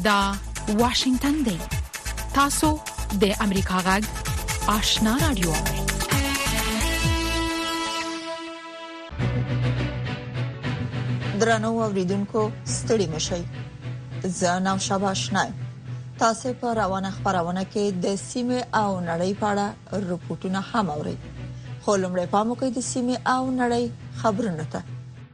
دا واشنگتن دی. تاسو د امریکا غږ آشنا رادیو. درنو اوریدونکو ستړي مشئ. زه نام شاباشنای. تاسو په روانه خبرونه کې د سیمه او نړۍ په اړه رپورټونه هم اورئ. خو لمړی پام وکړئ د سیمه او نړۍ خبرونه ته.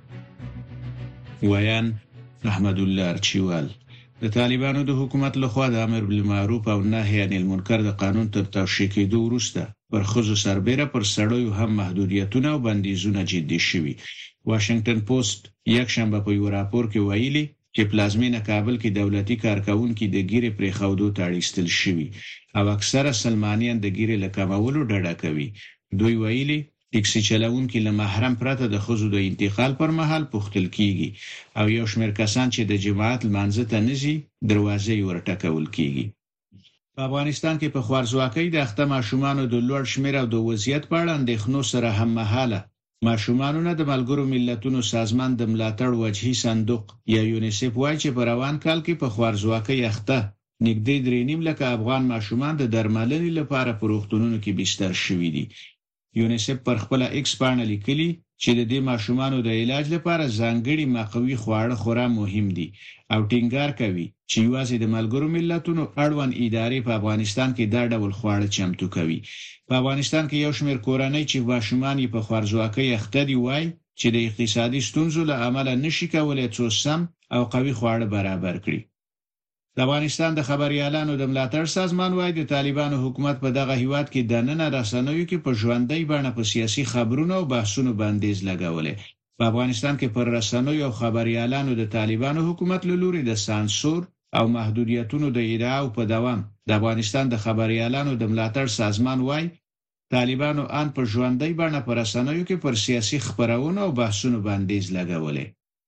ویان احمد الله ارچیوال د طالبانو د حکومت لخوا د امر بالمعروف او نهي عن المنکر د قانون تر توشیح کېدو وروسته پر خزو سربېره پر سړیو هم محدودیتونه او بندیزونه جدي شوي. واشنگټن پوسټ یک شنبه په یو راپور کې ویلي چې پلازمینه کابل کې دولتي کارکونکو د ګیرې پرې خودو تاړیستل شوي او اکثره سلمانیان د ګیرې لکمولو ډډه کوي. دوی ویلي ټیکسي چلاونکو له محرم پرته د خزو د انتقال پر مهال پوښتل کیږي او یو شمېر کسان چې د جماعت لمانځه ته نزي دروازې ورټکول کیږي. په افغانستان کې په خوارزواکۍ د اخته ماشومانو د لوړ شمېر او د وضعیت په اړه اندېښنو سره هم مهاله ماشومانو نه د ملګرو ملتونو سازمان د ملاتړ وجهي صندوق یا یونیسف وايي چې په روان کال کې په خوارزواکۍ اخته نږدې 3.5 لک افغان ماشومان د درملنې لپاره په روغتونونو کې بستر شوي دي. یونیسف پر خپل ایکس باندې لیکلي چې د دې ماشومانو د علاج لپاره ځانګړي مقوي خواړه خورا مهم دي او ټینګار کوي چې یوازې د ملګرو ملتونو اړوند ادارې په افغانستان کې دا ډول خواړه چمتو کوي. په افغانستان کې یو شمېر کورنۍ چې ماشومان یې په خوارزواکۍ اخته دي وایي چې د اقتصادي ستونزو له امله نشي کولای څو سم او قوي خواړه برابر کړي. د افغانستان د خبريالانو د ملاتړ سازمان وايي د طالبانو حکومت په دغه هیواد کې د نن رسنیو کې په ژوندۍ بڼه په سیاسي خبرونو او بحثونو بندیز لګولې. په افغانستان کې پر رسنیو او خبريالانو د طالبانو حکومت له لوري د سانسور او محدودیتونو د ادعا په دوام د افغانستان د خبريالانو د ملاتړ سازمان وايي طالبانو ان په ژوندۍ بڼه پر رسنیو کې پر سیاسي خبرونو او بحثونو بندیز لګولې.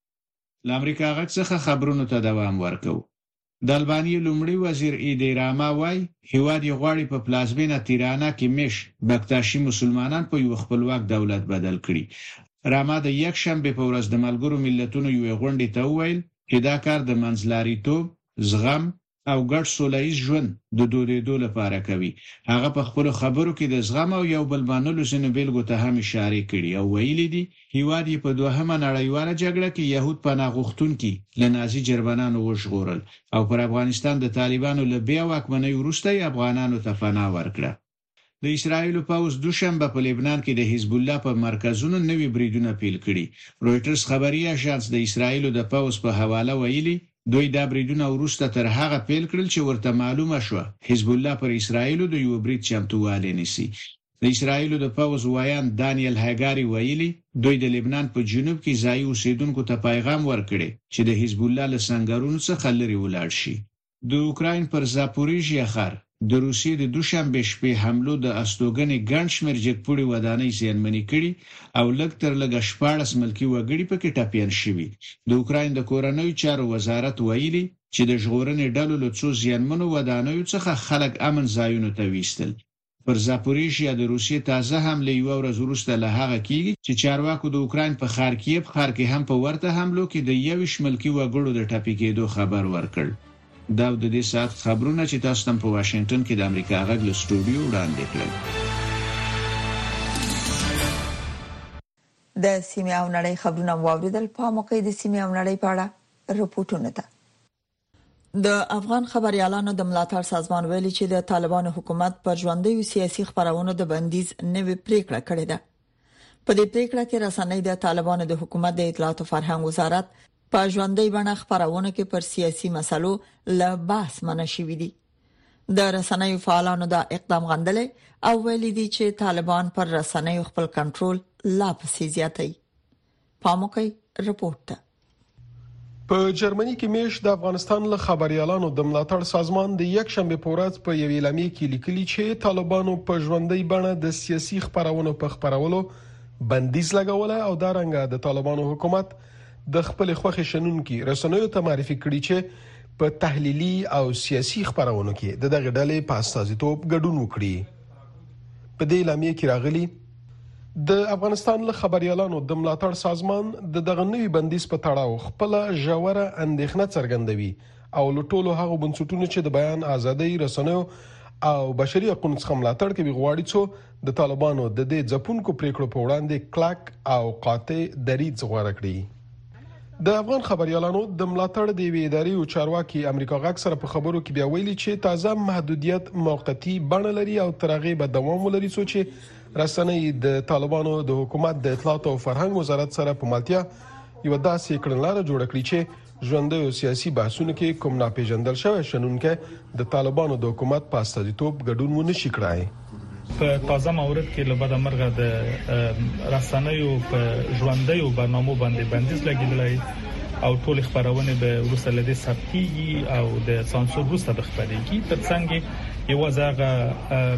د امریکا غږ څخه خبرونو ته دوام ورکوي. د البانیا لومړي وزیر ایدی راما وايي هیواد یې غواړي په پلازمینه تیرانا کې مش بکتاشي مسلمانان په یو خپلواک دولت بدل کړي. راما د یک شنبه په ورځ د ملګرو ملتونو یو غونډه ته وویل چې دا کار د منځلاریتوب، زغم او ګډ سولهییز ژوند د دودیدو لپاره کوي. هغه په خپل خبرو کې د زغم او یو بل منلو سن بیلګو ته هم اشاره کړې او ویلي دي هیواد یې په دوهمه نړیواله جګړه کې يهود پناه غوښتونکي له نازي جرمنانو وژغورل او پر افغانستان د طالبانو له بیا واکمنۍ وروسته افغانانو ته پناه ورکړه. د اسرایل پوځ دوشنبه په لبنان کې د حزب الله په مرکزونو نوي بریدونه پیل کړي. رويټرز خبري اژانس د اسرایل د پوځ په حواله ویلي دوی دا بریدونه وروسته تر هغه پیل کړل چې ورته معلومه شوه حزب الله پر اسرایل د یو برید چمتووالی نیسي. د اسرایل د پوځ وایان دانیل هاګاری ویلي دوی د لبنان په جنوب کې ځایي اوسیدونکو ته پیغام ورکړي چې د حزب الله له سنگرونو څخه لري ولاړ شي. د اوکراین پر زاپوریژیا ښار د روسیې د دوشنبه شپې حملو د استوګنې ګڼ شمېر جګپوړي ودانۍ زیانمنې کړي او لږ تر لږه 14 ملکي وګړي پکې ټاپیان شوي. د اوکراین د کورنیو چارو وزارت ویلي چې د ژغورنې ډلو له څو زیانمنو ودانیو څخه خلک امن ځایونو ته ویستل. پر زاپوریژیا د روسیې تازه حمله یو ورځ وروسته له هغه کېږي چې چارواکو د اوکراین په خارکیف ښار کې هم په ورته حملو کې د 21 ملکي وګړو د ټاپي کېدو خبر ورکړ. دا د دې ساعت خبرونه چې تاسو تم په واشنگټن کې د امریکا غږ له سټوډیو وړاندې کړل. د سیمه او نړۍ خبرونه واوریدل. په موقع د سیمه او نړۍ په اړه رپورټونه ده. د افغان خبريالانو د ملاتړ سازمان ویلي چې د طالبانو حکومت پر ژوندۍ سیاسي خبرونو د بندیز نوې پریکړه کړې ده. په دې پریکړه کې رسنۍ د طالبانو د حکومت د اطلاعات او فرهنګ وزارت په ژوندۍ بڼه خبرونه کې پر سیاسي مسلو له بحث منع شوې دي. د رسنیو فعالانو دا اقدام غندلې او ویلي دي چې طالبان پر رسنیو خپل کنټرول لا پسې زیاتوي. پاموکي رپورټ. په جرمني کې میش د افغانستان له خبريالانو د ملاتړ سازمان د یک شنبه په ورځ په یوې اعلامیه کې لیکلي چې طالبانو په ژوندۍ بڼه د سیاسي خبرونو په خبرولو بندیز لګول او دا رنګه د طالبانو حکومت د خپل خوخي شنونکو رسنیو ته معرفي کړي چې په تحلیلي او سیاسي خبرونو کې د دغه ډلې په استازیتوب ګډون وکړي. په دې اعلامیه کې راغلي د افغانستان له خبريالانو د ملاتړ سازمان د دغه نوي بندیز په تړاو خپل ژوره اندېښنه څرګندوي او لټولو هغه بنسټونو چې د بیان ازادي رسنیو او بشري حقوقو څخه ملاتړ کوي غواړي چې د طالبانو د دې ځپونکو پریکړو په وړاندې کلک او قاطع دریځ غوړه کړي. د افغان خبريالانو د ملاتړ د وی اداري او چارواکي امریکا غاک سره په خبرو کې بیا ویلي چې تازه محدودیت موقتی بڼه لري او ترغه به دوام ولري چې رسنۍ د طالبانو د حکومت د اطلاعات او فرهنګ وزارت سره په ملتیا یو داسې کړنلاره جوړ کړي چې ژوندۍ او سیاسي بحثونو کې کوم ناپېژندل شوی شنونکو د طالبانو د حکومت په استازیتوب ګډون ونه شي کړای. په تازه مورد کې له بده مرغه د رسنیو په ژوندۍ برنامو باندې بندیز لګیدلی او ټول خبرونه به وروسته لدې ثبتيږي او د سانسور وروسته به خبرېږي. ترڅنګ یو ځای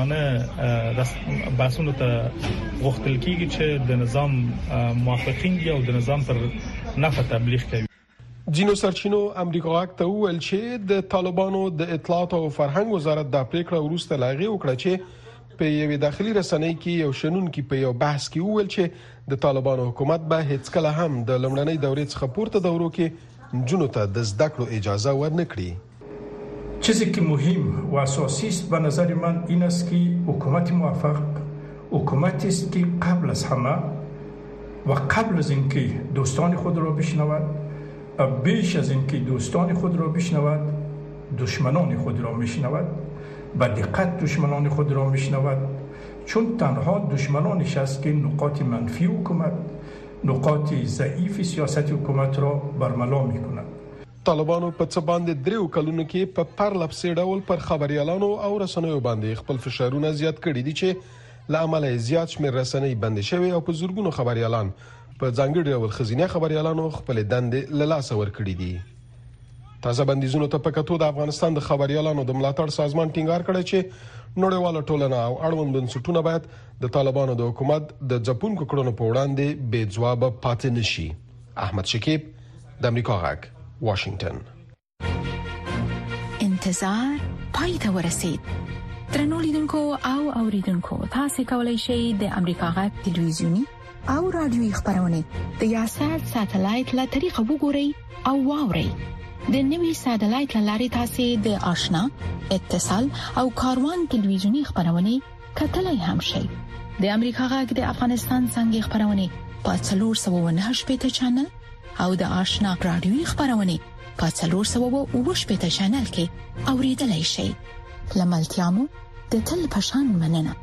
ملمانه بحثونو ته غوښتل کیږي چې د نظام موافقین او د نظام پر نفع تبلیغ کوي. جینو سرچینو امریکا غاک ته ویل چې د طالبانو د اطلاعات او فرهنګ وزارت د پریکړه وروسته لاغي وکړه چې په یوې داخلي رسنۍ کې یو شنونکو په یو بحث کې ویل چې د طالبانو حکومت به هیڅ کله هم د لمړنۍ دورې څخه پورته دورو کې جنونو ته د زده کړو اجازه ورنکړي. چیزی که مهم و اساسی است به نظر من این است که حکومت موفق حکومتی است که قبل از همه و قبل از اینکه دوستان خود را بشنود بیش از اینکه دوستان خود را بشنود دشمنان خود را میشنود با دقت دشمنان خود را میشنود چون تنها دشمنانش است که نقاط منفی حکومت نقاط ضعیف سیاست حکومت را برملا میکنند. طالبانو په څه باندې دریو کلونو کې په پرلپسې ډول پر خبريالانو او رسنیو باندې خپل فشارونه زیات کړي دي چې لامل زیات شمېر رسنۍ بند شوي او په زورګونو خبريالان په ځانګړي ډول خزینه خبريالانو خپل دندې له لاسه ورکړي دي. تازه بندیزونو ته په کتو د افغانستان د خبريالانو د ملاتړ سازمان ټینګار کړی چې نړیواله ټولنه او اړوند بنسټونه باید د طالبانو د حکومت د ځپونکو کړنو په وړاندې بې ځواب پاتې نشي. احمد شکیب د امریکا غاک واشنگټن. انتظار پای ته ورسید. درنو لیدونکو او اوریدونکو تاسو کولی شئ د امریکا غاک ټلویزیونی او رادیوي خبرونه د یاشات ساتلایت له طریقو وګورئ او واورئ. د نوي ساتلایت لارې تاسو د آشنا اتصال او کاروان ټلویزیونی خبرونه کتلای هم شئ. د امریکا غاک د افغانستان څنګه خبرونه په 498 چینل او د آشنا رادیوي خبرونه په 498 چینل کې اوریدلای شئ. لملتيامو د تل پشان مننه.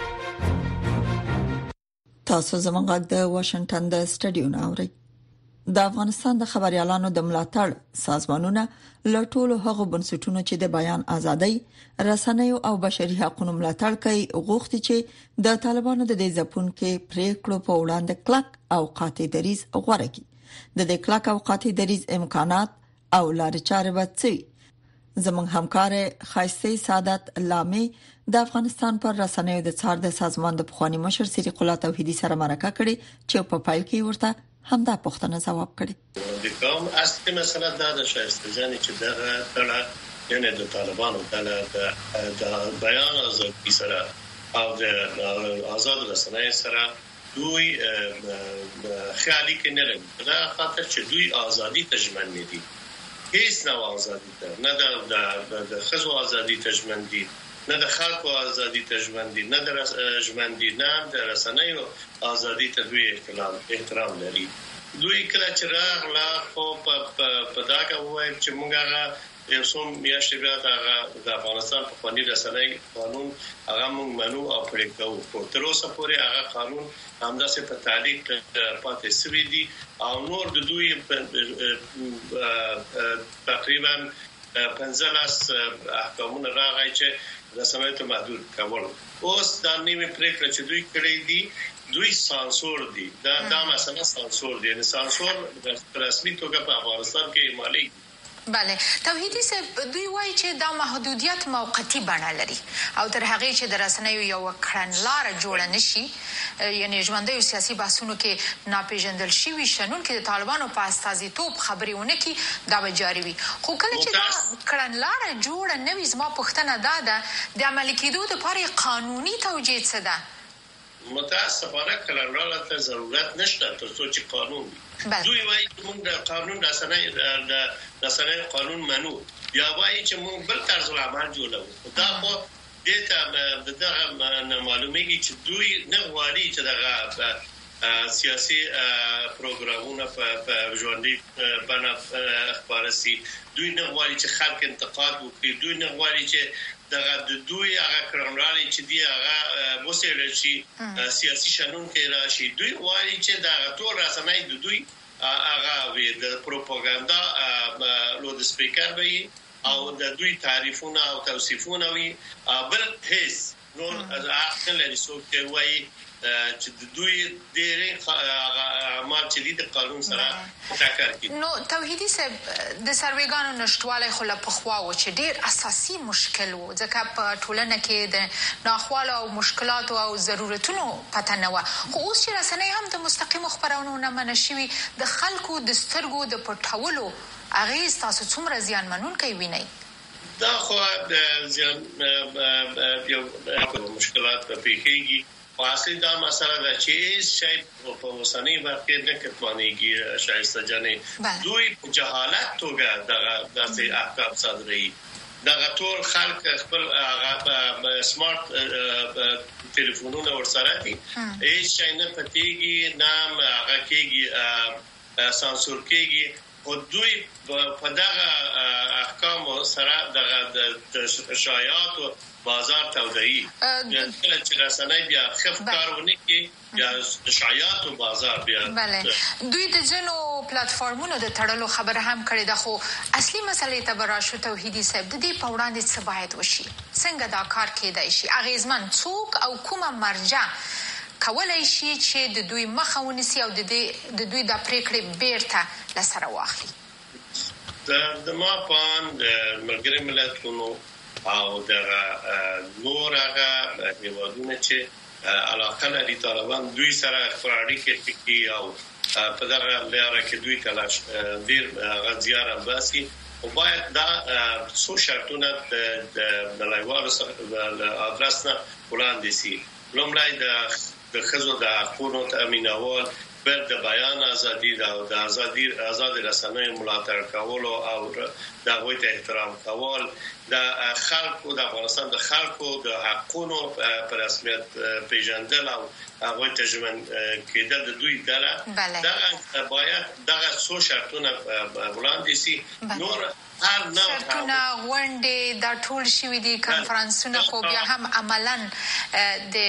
تاسو زموږ د واشنگټن د سټډیو ناوړي. د افغانستان د خبريالانو د ملاتړ سازمانونه لټولو هغه بنسټونو چې د بیان ازادي رسنیو او بشري حقوقو ملاتړ کوي غوښتي چې د طالبانو د دې ځپون کې پریکړو په وړاندې کلک او قاطع دریځ غوړه کړي. د دې کلک او قاطع دریځ امکانات او لارې چارې وڅوي. زموږ همکار خایسته سعادت لامي د افغانستان پر رسنیو د څار د سازمان د پخوانی مشر سریق الله توحیدی سره مرکه کړي چې په پایل کې ورته همدا پوښتنه جواب کړي. د کوم اصلي مسله دا د شایسته ځاني چې دغه تړه یعنی د طالبانو د بیان ازادي سره او د آزاد رسنۍ سره دوی خیالي کې نه لري. دا خاطر چې دوی ازادي تضمین نه دي. هیڅ نو ازادي ته نه د خزو ازادي تضمین دي نه د خلکو ازادي تضمین دي نه د ژوند دي نه د رسنیو ازادي ته دوی احترام لري. دوی کله چې راغلا خو په داګه وایي چې موږ یو څوم میاشتې بیا د افغانستان په قانوني رسنۍ قانون هغه موږ منو او پرې کوو. تر اوسه پورې هغه قانون همداسې په تعلیق پاتې شوی دی او نور د دوی تقریبا 15 احکامونه راغی چې رسنۍ ته محدود کول. اوس دا نیمه پریکړه چې دوی کړې دي دوی سانسور دي. دا مثلا سانسور دي. یعنی سانسور رسمي توګه په افغانستان کې مالي. بله توحیدی صاحب دوی وایي چې دا محدودیت موقتی بڼه لري او تر هغه چې د رسنیو یو کړنلاره جوړه نشي یعنی ژوندۍ سیاسي بحثونو کې ناپېژندل شوی شنونکو د طالبانو په استازیتوب خبرونه کې دا به جاری وي. خو کله چې دا کړنلاره جوړه نوي زما پوښتنه ده د عملي کېدو لپاره قانوني توجیه څه ده؟ متاسفانه کلنراله ته ضرورت نشته تر څو چې قانون دوی وايي موږ د قانون رسنۍ قانون منو یا وايي چې موږ بل طرز العمل جوړو دا خو دته دغه معلومیږي چې دوی نه غواړي چې دغه سیاسي پروګرامونه په ژوندۍ بنا خبرسي دوی نه غواړي چې خلک انتقاد وکړي دوی نه غواړي چې دغه د دوی هغه کړنلاري چې دی هغه وسیل شي سیاسي شنن کې راشي دوی غواړي چې دغه ټول رسنۍ د دوی هغه وي د پروپاګاندا لود سپیکر وي او د دوی تعریفونه او توصیفونه وي بل هیڅ نو اخر لري څوک وایي چې دوی ډېرې ما چې د قانون سره ټاکر کوي نو توحیدی صاحب د سرویګانو نشټواله خو له پخوا و چې ډېر اساسي مشکل و ځکه په ټولنه کې د ناخواله او مشکلات او ضرورتونو پته نه و خو اوس چې رسنۍ هم د مستقیم خبرونو نه منشي د خلکو د سترګو د پټولو اغیز تاسو څومره زیانمنون کوي ویني دا خو د زیان یو مشکلات په پیښیږي واصل دا مسله ده چې شی په وسنۍ واقع نه کتوانيږي شایسته جنې دوی په جهالت توګه دغه احکام صادري دغه ټول خلک خپل سمارټ ټلیفونونه ورسره دي هیڅ شي نه پټيږي نام هغه کېږي سانسور کېږي او دوی په دغه احکام سره دغه شایعات بازار توده‌ای چې رسنۍ بیا خفکارونه کې یا شایعات او بازار بیا بله دوی د جنو پلیټفارمونو د تړلو خبره هم کړې ده خو اصلي مسلې ته براشو توحیدی صاحب د دې په وړاندې څه باید وشي څنګه دا کار کېدای شي اغیزمن څوک او کومه مرجع کولای شي چې د دوی مخه ونیسي او د دوی د پریکړې بیرته لسره واخلي د ما پان د ملګری ملتونو او دغه نور هغه هیوادونه چې علاقه لري طالبان دوی سره اړیکې کوي او په دغه لاره کې دوی تلاش ډیر غزيار باسي او باید دا څو شرطونه د نړیوالو سره ادرسنه وړاندې شي لومړی د خزو د حقوقو تامینول بل د بیان ازادي او د آزاد رسنۍ ملاتړ کول او د هغوی ته احترام کول د خلکو د افغانستان د خلکو د حقوقو پر رسمیت پیژندل او هغوی ته ژوند کېدل د دوی دله دا باید دغه څو شرطونه وړاندې شي نور شرطونه غونډې دا ټول شوي دي کنفرانسونه خو بیا هم عملاً د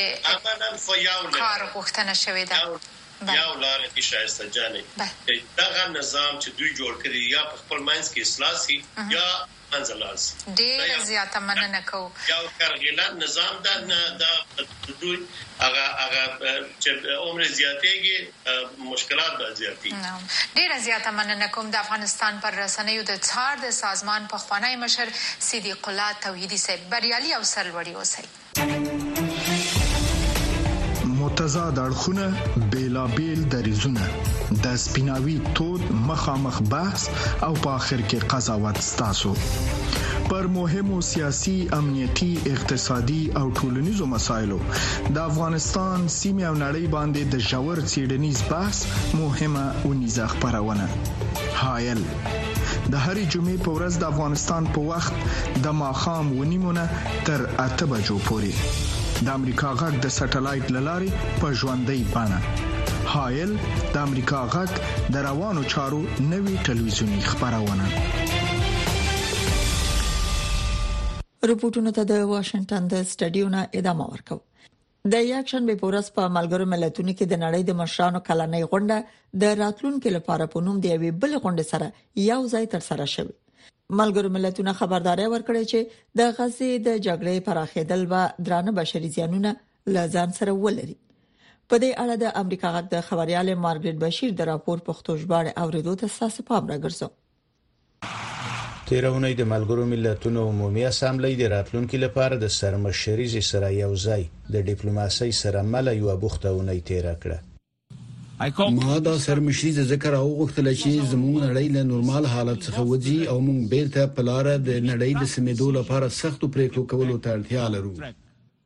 کار غوښتنه شوې ده یو لار کې شایسته جانې دغه نظام چې دوی جوړ کړی یا په خپل منځ کې اصلاح سي یا منځلال سي ډېر زیاته مننه کوم یو کارګلان نظام دا دوی هغه چې عمر زیاتېږي مشکلات به زیاتې ډېر زیاته مننه کوم د افغانستان پر رسنیو د څار د سازمان په خوانی مشر صدیق الله توحیدی صاحب بریالي او سرلوړي اوسئ متضاد اړخونه بیلابیل دریزونه د سپیناوي تود مخامخ بحث او په اخر کې قضاوت ستاسو پر مهمو سیاسي امنیتي اقتصادي او ټولنیزو مسایلو د افغانستان سیمه او نړۍ باندې د ژور څېړنیز بحث مهمه ونیزه خبرونه حایل د هرې جمعې په ورځ د افغانستان په وخت د ماښام ونیمونه تر 8 بجو پورې د امریکا غږ د سټلایټ للارې په ژوندۍ بڼه حایل د امریکا غږ د روانو چارو نوي ټلویزیونی خبرونه رپورټونه ته د واشنگټن د سټډیو نه ادامه ورکو د یکشنبه په ورځ په ملګرو ملتونو کې د نړۍ د مشرانو کلنۍ غونډه د راتلونکو لپاره په نوم دی وی بل غونډه سره یو ځای تر سره شوه ملګرو ملتونو خبرداري ورکړې چې د غزې د جګړې پراخېدل به درانه بشري زیانونه لازم سره ولري په دې اړه د امریکا غږ د خبريال مارګریټ بشیر د راپور پښتو ژباړه اوریدو ته تاسو پام راګرځو تیرونی د ملګرو ملتونو عمومي اسامبلې د راتلونکو لپاره د سرمشريزي سره یو ځای د ډیپلوماسۍ سره مل یو بوختونه تیر کړه ما دا سرمشريزه ذکر او غوښتل چې زموږ نړۍ له نورمال حالت څخه وځي او موږ بیرته په لار د نړۍ د سمیدو لپاره سختو پریکړو کولو ته اړتیا لرو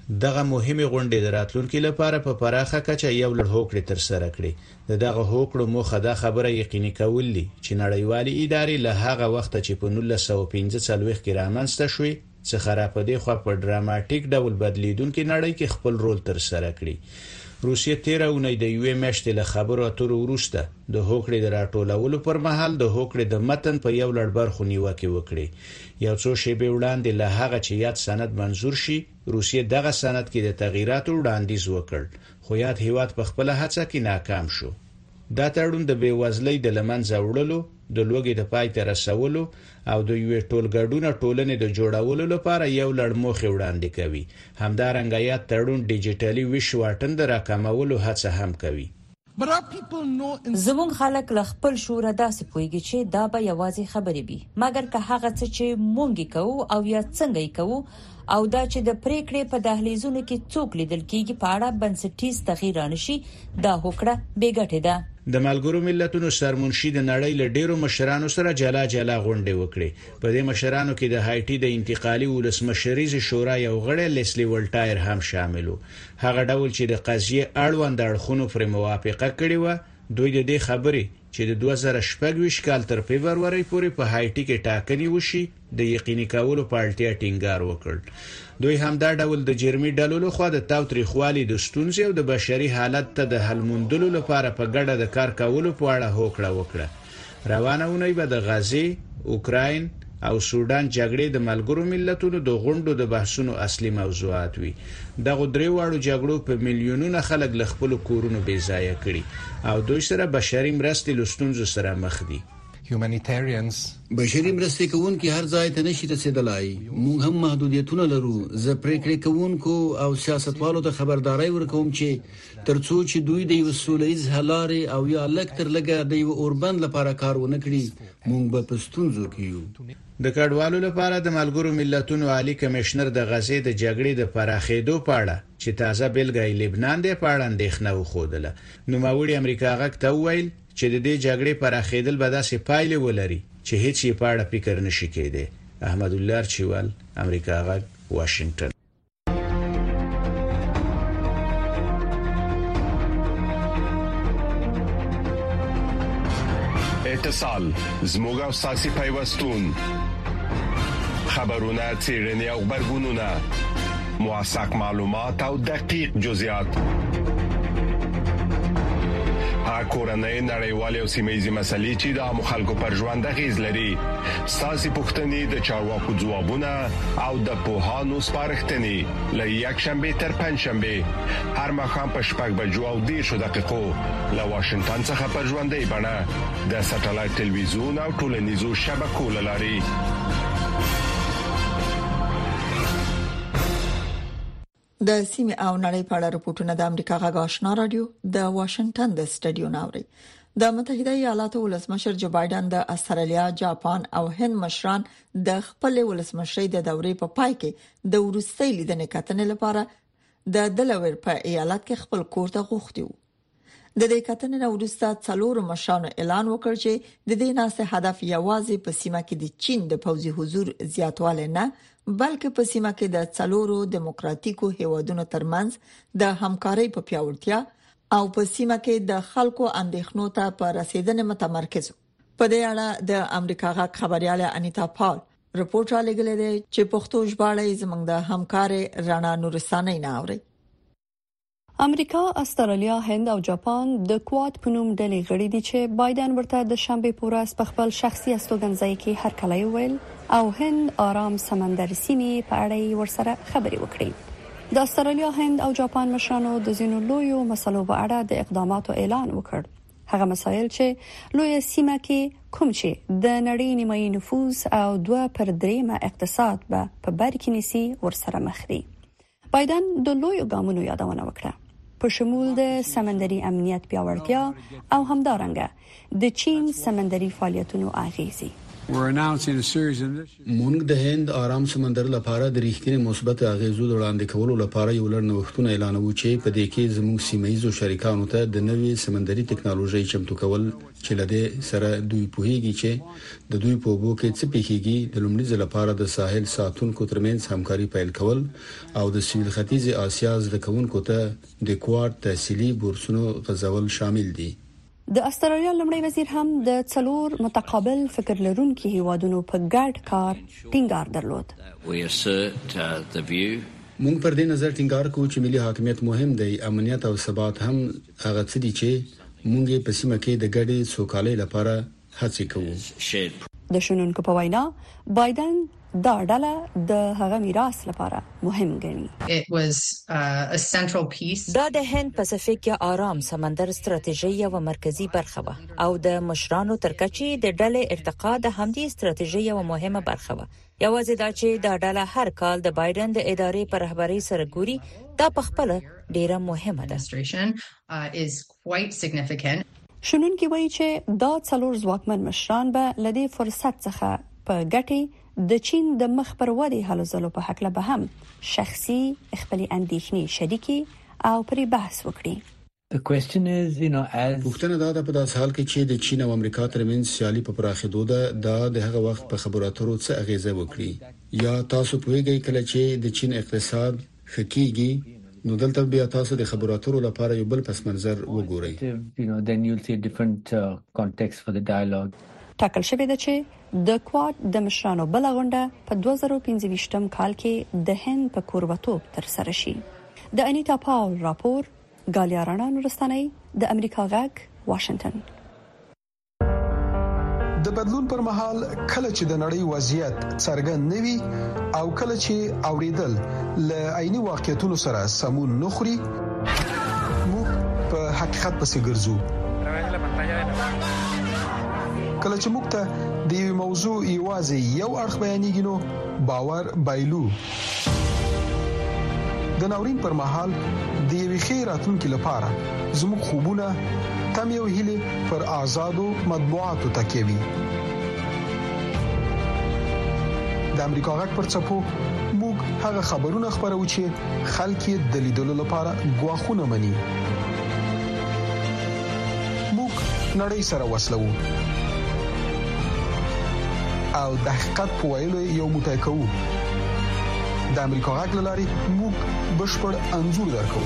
دغه مهمه غونډه د راتلونکو لپاره په پراخه کچه یو لړ هوکړې تر سره کړې. دغه هوکړو موخه د خبره یقیني کول دي چې نړیوالې ادارې له هغه وخت چې په 1945 کې رامنځته شوې څخه را پدې خو په ډراماټیک ډول بدلیدونکو نړۍ کې خپل رول تر سره کړی. روسیه 13 اونۍ د یوې میاشتې له خبرو اترو وروسته د هوکړې د راټولولو پر مهال د هوکړې د متن په یو لړ برخو نیوکه وکړي. یو څو شیبې وړاندې له هغه چې یاد سند منزور شي روسیه دغه سند کې د تغییراتو وړاندیز وکړ خو یاد هیواد په خپل هڅه کې ناکام شو. دا تړون د بیوزلۍ د لمنځه وړلو، د لوږې د پای ته رسولو او د یو ټولګډونه ټولنې د جوړولو لپاره یو لړ موخې وړاندې کوي. همدارنګه یاد تړون ډیجیټلي ویش واټن د راکمولو هڅه هم کوي. زموږ خلک له خپل شعور داسې پوهیږي چې دا به یوازې خبرې وي، مګر که هغه څه چې مونږ کوو او یا څنګه کوو او دا چې د پریکړې په دهلیزونو کې څوک لیدل کیږي په اړه بنسټیز تغییر رانشي، دا هوکړه بیګټه ده. د ملګرو ملتونو سرمنشي د نړۍ له ډیرو مشرانو سره جلا غونډې وکړي. په دې مشرانو کې د هایټي د انتقالي ولسمشریزې شورا یو غړی لیسلی ولټایر هم شامل و. هغه ډول چې د قضیه اړوند اړخونو پر موافقه کړې و، دوی د دې خبرې چې د 2024 کال تر فبرवरी پورې په هایټي کې ټاکنې وشي د یقیني کولو په اړتیا ټینګار وکړ. دوی هم دا ډول د جرمي ډلو له خوا د تاوتریخوالي د ستونزې او د بشري حالت ته د حل موندلو لپاره په ګډه د کار کولو په اړه هوکړه وکړه. روانه اونۍ به د غزې، اوکراین او سودان جګړې د ملګرو ملتونو د غونډو د بحثونو اصلي موضوعات وي. دغه درې واړو جګړو په میلیونونو خلک له خپل کورونو بې ځایه کړي او دوی سره بشري مرستې له ستونزو سره مخ دي. بشري مرستې کوونکي هر ځای ته نشي رسیدلای. موږ هم محدودیتونه لرو. زه پریکړې کوونکو او سیاستوالو ته خبرداري ورکوم چې ترڅو چې دوی د یو سولهییز حل لارې او یا لکتر لګا د یو اوربند لپاره کار ونه کړي، موږ به پښتونځو کیو. د کډوالو لپاره د ملګرو ملتونو عالی کمشنر د غزې د جګړې د پراخېدو په اړه چې تازه بلګای لبنان د پاړه اندېښنه وښودله. نو ماوړي امریکا غږ ته ویل چې د دې جګړې پراخېدل به داسې پایلې ولري چې هیڅ یې په اړه فکر نشي کېدی. احمد الله چوال، امریکا غږ، واشنگټن. اتصال زموږ او ساسي پیوستون، خبرونه، څېړنې او خبرګونونه، موثق معلومات او دقیق جزئیات، کورنۍ، نړیوالې او سیمه‌یزې مسلې چې د عامو خلکو پر ژوند اغیز لري. ساسي پوښتنې د چارواکو ځوابونه او د پوهانو سپارښتنې له یکشنبه تر پنځشنبه هر مخام په 6:10 له واشنگټن څخه پر ژوندۍ بڼه د ساتلایت ټلویزیون او ټولنیزو شبکو لاري. د سیمه او نړۍ په اړه راپورټونه د امریکا غږ آشنا رادیو د واشنگټن د سټډیو ناوړي. د متحده ایالاتو ولسمشر جو بایدن د استرالیا، جاپان او هند مشران د خپل ولسمشرۍ د دورې په پای کې د وروستۍ لیدنې کتنې لپاره د دلویر په ایالت کې خپل کور ته غوښتي وو. د دې کتنې وروسته څلور مشرانو اعلان وکړ چې د دې ناسه هدف یوازې په سیمه کې د چین د پوځي حضور زیاتوالی نه، بلکې په سیمه کې د څلورو دیموکراتیکو هیوادونو ترمنځ د همکارۍ په پیاوړتیا او په سیمه کې د خلکو اندېښنو ته په رسیدنې متمرکز. په دې اړه د امریکا غږ خبرياله انیتا پال رپورټ را لګلې ده چې پښتو ژباړه زموږ د همکار رڼا نورستاني نه اوري. امریکا، استرالیا، هند او جاپان د کواد په نوم ډلې غړي دي چې بایدن ورته د شنبه په ورځ په خپل شخصي استوګنځای کې هرکلی ویل او هند آرام سمندر سیمې په اړه ورسره خبرې وکړي. د استرالیا، هند او جاپان مشرانو د ځینو لویو مسلو په اړه د اقداماتو اعلان وکړ. هغه مسایل چې لوی سیمه کې کوم چې د نړۍ نیمایي نفوس او 2/3 اقتصاد په بر کې نيسي ورسره مخ دي. بایدن د لویو ګامونو یادونه وکړه، په شمول د سمندري امنیت پیاوړتیا او همدارنګه د چین سمندري فعالیتونو اغیزې. مونږ د هند آرام سمندر لپاره د ریښتینی مثبت اغیزو وړاندې کولو لپاره یو لړ نوښتونه اعلانوو چې په دې کې زموږ سیمایي شریکانو ته د نوې سمندري ټکنالوژي چمتو کول چې لدې سره دوی پوهیږي چې د دوی په وبو کې څه پیږي د لومړي ځل لپاره د ساحل ساتونکو ترمنځ همکاري پیل کول او د سویل ختیځ اسیا د کوونکو ته د کوارټ تحصیلي بورسونو غځول شامل دي. د استرالیا لمړی وزیر هم د څلور متقابل فکر لرونکو هیوادونو په ګډ کار ټینګار درلود. مونږ پر دې نظر ټینګار کوو چې ملي حاکمیت مهم دی، امنیت او ثبات هم هغه څه دي چې مونږ په سیمه کې د ګډې سوکالۍ لپاره هڅې کوو. د شنونکو په وینا بایدن دا ډله د هغه میراث لپاره مهم ګڼي. دا د هند پاسفیک یا آرام سمندر ستراتیژي یو مرکزی برخه و او د مشرانو ترکچې د ډلې ارتقا د همدې ستراتیژي یو مهمه برخه و. یوازې دا چې دا ډله هر کال د بایدن د ادارې پر رهبرۍ سره ګوري، دا په خپل ډیره مهمه ده. شنونکي وایي چې دا څلور ځواکمن مشران به لدې فرصت څخه په ګټې د چین د مخ پر ودې هلو ځلو په حق له به هم شخصي خپل اندېښنې شریکي او پرې بحث وکړي. پوښتنه دا ده په داس حال کې چې د چین او امریکا ترمنځ سیالي په پراخېدو ده، دا د هغه وخت په خبرو اترو څه اغیزه وکړي؟ یا تاسو پوهیږئ کله چې د چین اقتصاد خکېږي نو دلته بیا تاسو د خبرو اترو لپاره یو بل پس منظر وګورئ. ټاکل شوې ده چې د کواد د مشرانو بل غونډه په 2025 کال کې د هند په کوربتوب تر سره شي. د انیتا پاول راپور، ګالیا رانا نورستاني، د امریکا غږ، واشنگټن. د بدلون پر مهال کله چې د نړۍ وضعیت څرګند نوي او کله چې اوریدل ل عیني واقعیتونو سره سمون نخري، موږ په حقیقت پسې ګرځو. کله چې موږ ته د یو موضوع یوازې یو اړخ بیانېږي نو باور بایلو. د ناورین پر مهال د یوې خیراتونکو لپاره زموږ خوبونه تم یو هیله پر آزادو مطبوعاتو تکیوي. د امریکا غږ پر څپو موږ هغه خبرونه خبرو چې خلک یې د لیدلو لپاره غواخونه مني. موږ نړۍ سره وصلو او د حقیقت په ویلو یو موټی کوو. د امریکا غږ لاري موږ بشپړ انځور درکو.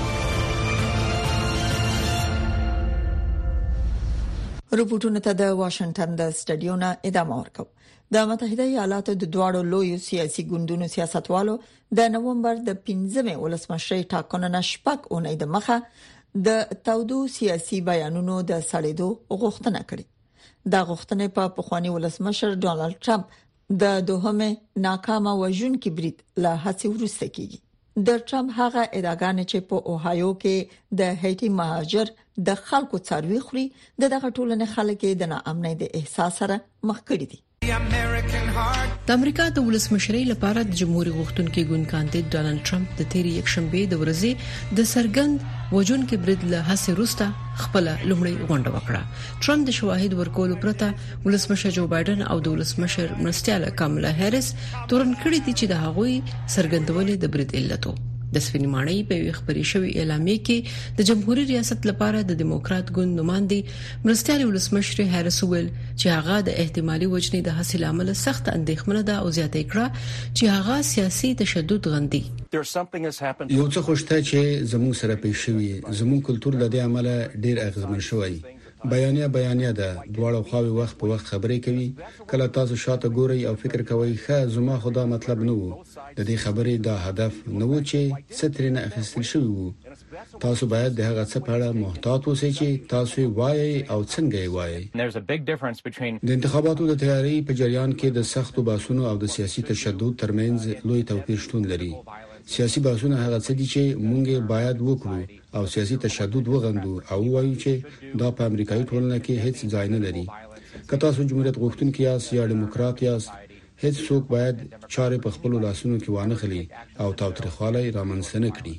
رپورټونه ته د واشنگټن د سټډیو نه ادامه ورکو. د متحده ایالاتو د دواړو لویو سیاسي ګوندونو سیاستوالو د نومبر د 15مې ولسمشرۍ ټاکنو نشپک اونۍ د مخه د تودو سیاسي بیانونو د سړېدو غوښتنه کړې. دا غوښتنه په پخوانی ولسمشر ډونالد ټرمپ د دوهمه ناکامه وژونکي برید له هڅې وروسته کیږي. د ټرمپ هغه ادعاګانې چې په اوهایو کې د هایټي مهاجر د خلکو څاروي خوري دغه ټولنې خلک د ناامنۍ د احساس سره مخ کړي دي. د امریکا د ولسمشرۍ لپاره د جمهوریت غوښتونکي ګوند کاندید ډونالد ټرمپ د تیرې یکشنبه د ورځې د سرګند وژونکي برید له هڅې وروسته خپل لومړی غونډه وکړه. ټرمپ د شواهد ورکولو پرته ولسمشر جو بایدن او د ولسمشر مرستیاله کاملا هریس تورن کړی دي چې د هغوی سرګندونې د برید علتو. د سپینمانۍ په خبري شوی اعلامیه کې د جمهوریت ریاست لپاره د دیموکرات ګوند نمائندې مرستیاله ولسمشر هریس ویل چې هغه د احتمالي وجنې د حاصل عمل سخت اندېښمنه ده او زیاته کړه چې هغه سیاسي تشدد غندي. یو څه خوشته چې زموږ سره پیښ شوی، زموږ کلچر د دې عمله ډیر اغیزمن شوی. بیانیه ده، دواړو خواوې وخت په وخت خبرې کوي. کله تاسو شاته ګورئ او فکر کوئ ښه زما خدا مطلب نه وو، د دې خبرې دا هدف نه و چې سترنه اخیستل شوی وو. تاسو باید د هغه څه په اړه محتاط اوسئ چې تاسو وایي او څنګه یې وایي. د انتخاباتو د تیاری په جریان کې د سختو بحثونو او د سیاسي تشدد ترمنځ لوی توپیر شتون لري. سیاسي بحثونه هغه څه دي چې موږ باید وکړو او سیاسي تشدد وغندو او وایو چې دا په امریکایي ټولنه کې هیڅ ځای نه لري. که تاسو جمهوریت غوښتونکي یاست یا دیموکرات یاست، هیڅ څوک باید چارې په خپل لاسونو کې وانه خلي او تاوتریخوالی رامنځته نه کړي.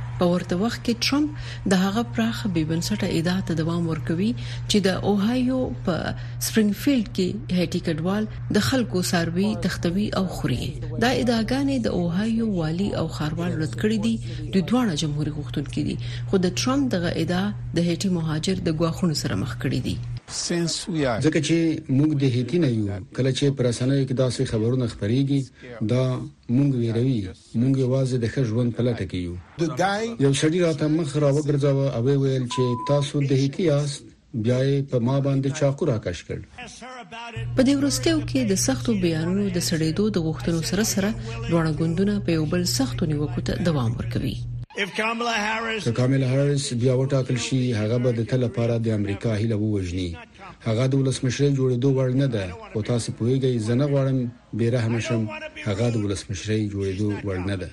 په ورته وخت کې ټرمپ د هغه پراخ بې بنسټه ادعا ته دوام ورکوي چې د اوهایو په سپرینګفیلډ کې هټي کډوال د خلکو ساروي تختوي او خوري. دا ادعاګانې د اوهایو والی او خاروال رد کړې دي. د دوه جمهوریت غوښتونکو دي خو د ټرمپ دغه ادعا د هټي مهاجر د غواخونو سره مخ کړې دي. ځکه چې موږ د هټي نه یو کله چې پر رسنیو کې داسې خبرونه خپريږي دا موږ ویروي موږ یوازې د ښه ژوند په لټه کې یو. یو سړي راته مخ راوګرځاوه او ویل چې تاسو د هټي یاست بیا په ما باندې چاقو راکش کړ. په دې ورستیو کې د سختو بیانونو د سړېدو د غوښتنو سره سره دوه ګوندونه په یو بل سختو نیوکو ته دوام ورکوي. که کاملا هاریس بیا وټاکل شي هغه به د تل لپاره د امریکا هیله ووجني. هغه د ولسمشرۍ جوړېدو وړ نه ده او تاسو پوهیږئ زه نه غواړم بیرحمه شم. هغه د ولسمشرۍ جوړېدو وړ نه ده.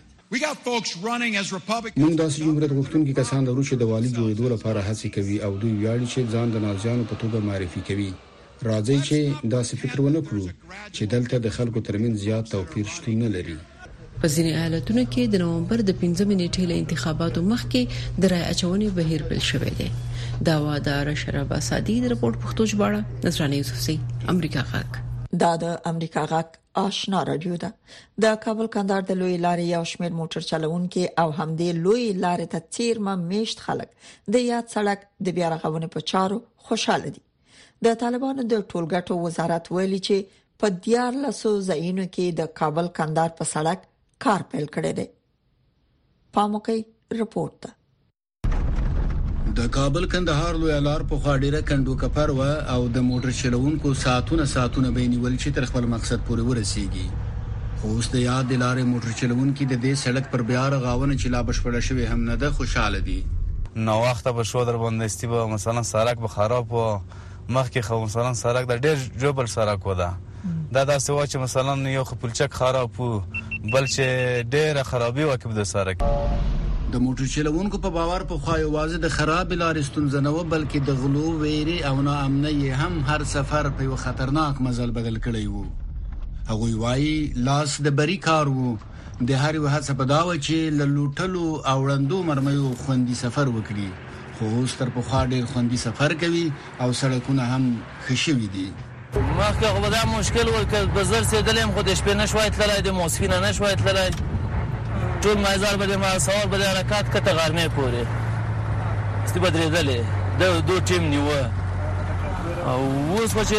موږ داسې جمهوریت غوښتونکي کسان لرو چې د والي جوړېدو لپاره هڅې کوي او دوی ویاړي چې ځان د نازیانو په توګه معرفي کوي. راځي چې داسې فکر ونه کړو چې دلته د خلکو ترمنځ زیات توپیر شتون نه لري. په ځینې ایالتونو کې د نومبر د 15 نیټې له انتخاباتو مخکې د رای اچونې بهیر پیل شوی دی. دا وادار شراب اسادي د رپورت پښتو ژباړه نصرانه یوسفزي امریکا غاک. دا د امریکا غاک آشنا رادیو ده. د کابل کندهار د لوی لارې یو شمېر موټر چلوونکي او همدې لوی لارې ته تیرمه میشت خلک د یاد سړک د بیا رغونې په چارو خوشاله دي. د طالبانو د ټولګټو وزارت ویلي چې په 14 ځایونو کې د کابل کندهار په سړک کار پیل کړی دی. پاموکي رپورت ده. د کابل کندهار لوی لار په خاډيره کندو کفر و او د موټر چلوونکو ساعتونه بینول چې تر خپل مقصد پورې ورسیږي. خو اوس د یاد د لارې موټر چلوونکو د دې سړک پر بیا رغاونه چې لا بشپړه شوی هم نه ده خوشاله دي. نو وخت به شو در باندې استیبه مثلا سړک به خراب و مخکې خو مثلا سړک د ډېر جوبل سړک و ده. دا داسې و چې مثلا یو خپلچک خراب و بل چې ډېر خرابي وکړ د سړک. د موټر چلوونکو په باور په خو یوازې د خراب لارې ستونزه نه و بلکې د غلو ویري او ناامنۍ هم هر سفر په یو خطرناک مزل بدل کړی وو. هغه وایي لاس د بری کار وو د هر یو هڅه په داوه چې لوټلو او وړاندو مرمیو خوندي سفر وکړي. خو اوس تر په خو ډېر خوندي سفر کوي او سړکونه هم خشوي دي. مخکې خو دا مشکل و که بزر سیدلیم خو د شپې نشوای تللی د موسفینه نشوای تللی ټول مایزار به د سوار به د حرکات کته غرمې پورې ستی بدرېدلې د دو ټیم نیوه او اوس خو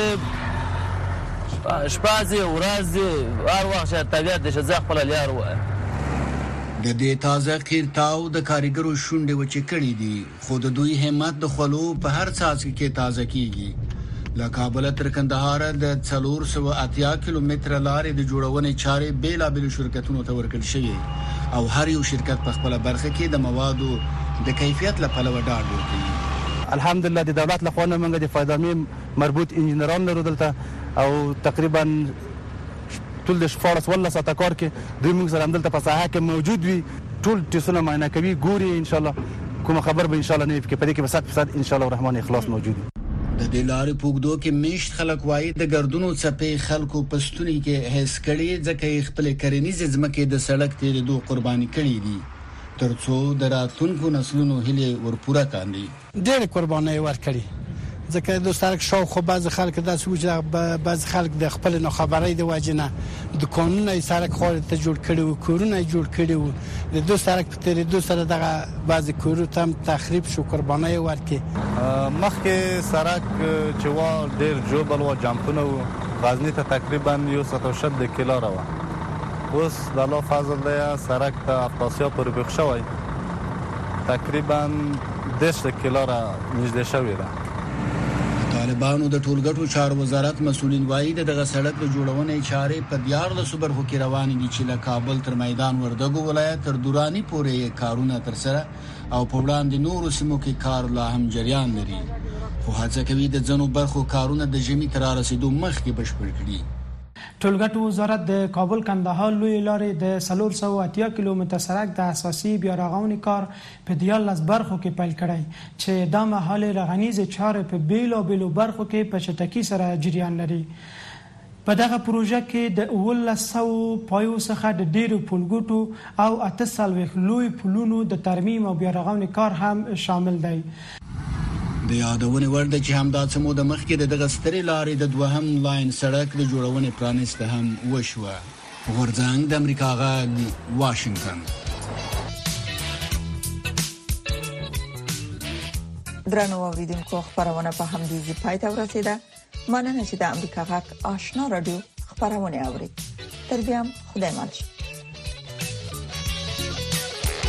چې شپه ځي ورځ ځي هر وخت چې طبیعت دی چې زه خپله لیار وایم. د دې تازه قیرتاو د کاریګرو شونډې وچې کړي دي خو د دوی همت د خلو په هر څاڅکي کې تازه کیږي. له کابل تر کندهار د 480 کیلومتر لارې د جوړونې چارې بیلابل شرکتونو ته ورکړل شوې او هر یو شرکت په خپل برخه کې د موادو د کیفیت لپاره ډاډ ورکوي. الحمدلله د دولت له خوا نه موږ د فایدامي مربوط انجنیران لرو دلته او تقریبا ټول د 14 ساعته کار کې دوی موږ سره دلته په ساحه کې موجود وي ټول ټیسونه معاینه کوي ګوري ان شاء الله کوم خبر به ان شاء الله نه کې پدې کې به 100% ان شاء الله الرحمن اخلاص موجود. د دې لارې پوګدو کې میشت خلک وایي د ګردونو څپې خلکو پستونی کې هیڅ کړي ځکه خپل کرنیز ځمکې د سړک تیرېدو قرباني کړي دي ترڅو د راتلونکو نسلونو هیله ورپوره کاندي. ډېر قرباني ورکړي ځکه د سړک شاو خو بعض خلک داسې وجه بعض خلک د خپل نو خبرې د واجنه د قانون یې سړک خو ته جوړ کړي وو کورونه جوړ کړي وو د دوه سړک په تیرېدو سره دغه بعض کورو تم تخریب شو قرباني ورکړي. مخکې سړک چې وا ډېر جوبل و جامپونه و غزنی ته تقریبا 170 کیلومتر و اوس د الله فضل دی سړک ته افغانستان پر بخښ شوی تقریبا 10 کیلومتر نږدې شوی دی. طالبانو د ټولګټو چارو وزارت مسولین وایي دغه سړک د جوړونې چارې په 14 برخو کې روان دي چې له کابل تر میدان وردګو ولایت تر دورانی پورې کارونه تر سره او په وړاندې نورو سیمو کې کار لا هم جریان لري خو هڅه کوي د ځنو برخو کارونه د ژمي تر رسیدو مخکې بشپړ کړي. ټولګټو وزارت د کابل کندهار لوی لارې د 480 کیلومتر سړک د اساسي بیا رغونې کار په 14 برخو کې پیل کړی چې د مهال رغنیز چارې په بیلو برخو کې په چټکۍ سره جریان لري. په دغه پروژه کې د 1900 پایو څخه د ډیرو پلګوټو او 8 لوی پلونو د ترمیم او بیا رغونې کار هم شامل دی. د یادونې وړ ده چې همدا څه موده مخکې دغه سترې لارې د دوهم لاین سړک د جوړونې پرانیسته هم وشوه. غورځنګ د امریکا غږ واشنگټن. درنو اوریدونکو خبرونه په همدې ځای پای ته ورسیده. مننه چې د امریکا غږ آشنا رادیو خبرونه اوري. تر بیا خدای مل.